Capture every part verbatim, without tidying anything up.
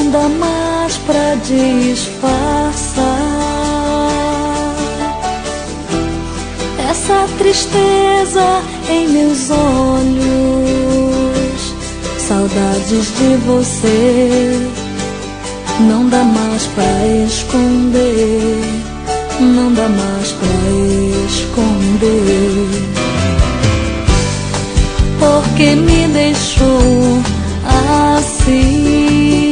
dá mais pra disfarçar essa tristeza em meus olhos. Saudades de você não dá mais pra esconder, não dá mais pra esconder. Porque me deixou assim?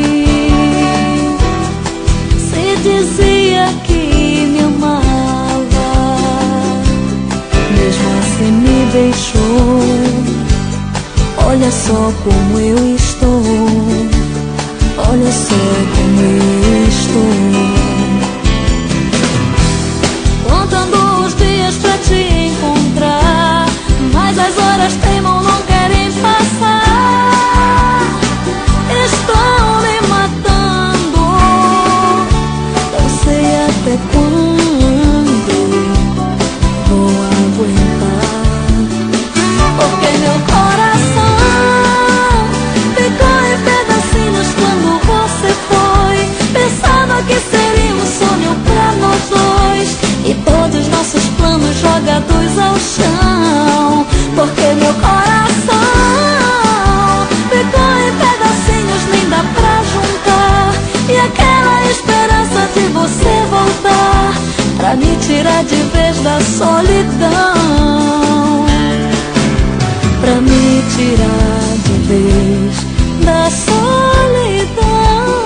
Se dizia que me amava, mesmo assim me deixou. Olha só como eu estou, olha só como eu estou. Contando os dias pra te encontrar, mas as horas teimam, não querem passar. Estão me matando, eu sei até quando vou aguentar. Porque meu coração ficou em pedacinhos quando você foi. Pensava que seria um sonho pra nós dois, e todos nossos planos jogados ao chão. Porque meu coração ficou em pedacinhos, nem dá pra juntar. E aquela esperança de você voltar pra me tirar de vez da solidão, pra me tirar de vez da solidão.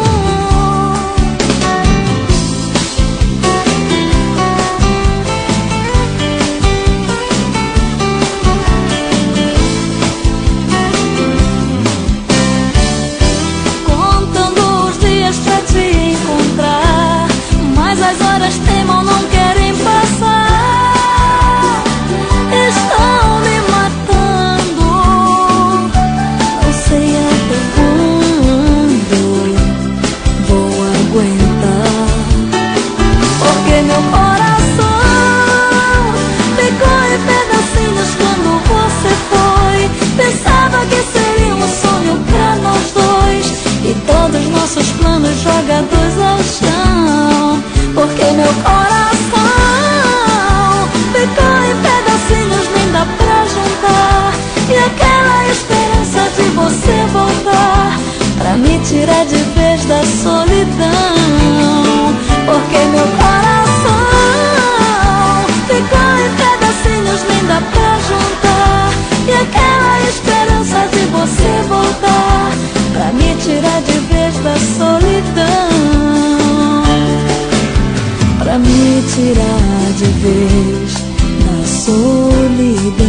Contando os dias pra te encontrar, mas as horas teimam, não querem passar. Estão me matando, não sei até quando vou aguentar. Porque meu coração ficou em pedacinhos quando você foi. Pensava que seria um sonho pra nós dois, e todos nossos planos jogados ao chão. Porque meu coração ficou em pedacinhos, nem dá pra juntar. E aquela esperança de você voltar pra me tirar de vez da solidão. Porque meu coração ficou em pedacinhos, nem dá pra juntar. E aquela esperança de você voltar pra me tirar de vez da solidão, pra me tirar de vez da solidão.